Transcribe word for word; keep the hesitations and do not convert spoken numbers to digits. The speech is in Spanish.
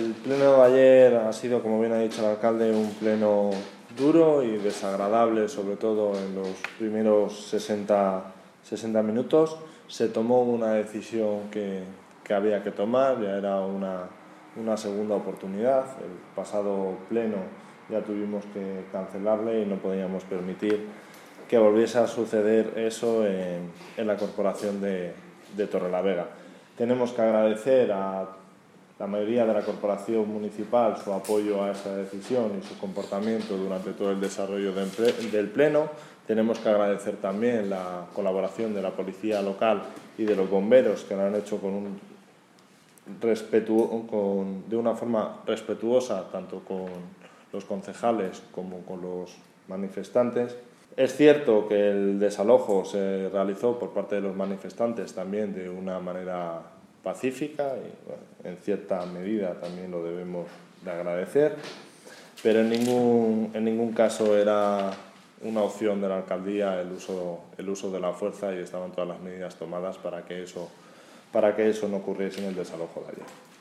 El pleno de ayer ha sido, como bien ha dicho el alcalde, un pleno duro y desagradable, sobre todo en los primeros sesenta minutos. Se tomó una decisión que, que había que tomar, ya era una, una segunda oportunidad. El pasado pleno ya tuvimos que cancelarle y no podíamos permitir que volviese a suceder eso en, en la corporación de, de Torrelavega. Tenemos que agradecer a la mayoría de la corporación municipal su apoyo a esa decisión y su comportamiento durante todo el desarrollo del pleno. Tenemos que agradecer también la colaboración de la policía local y de los bomberos, que lo han hecho con un respetu- con, de una forma respetuosa tanto con los concejales como con los manifestantes. Es cierto que el desalojo se realizó por parte de los manifestantes también de una manera pacífica y, bueno, en cierta medida también lo debemos de agradecer, pero en ningún, en ningún caso era una opción de la alcaldía el uso, el uso de la fuerza, y estaban todas las medidas tomadas para que eso, para que eso no ocurriese en el desalojo de ayer.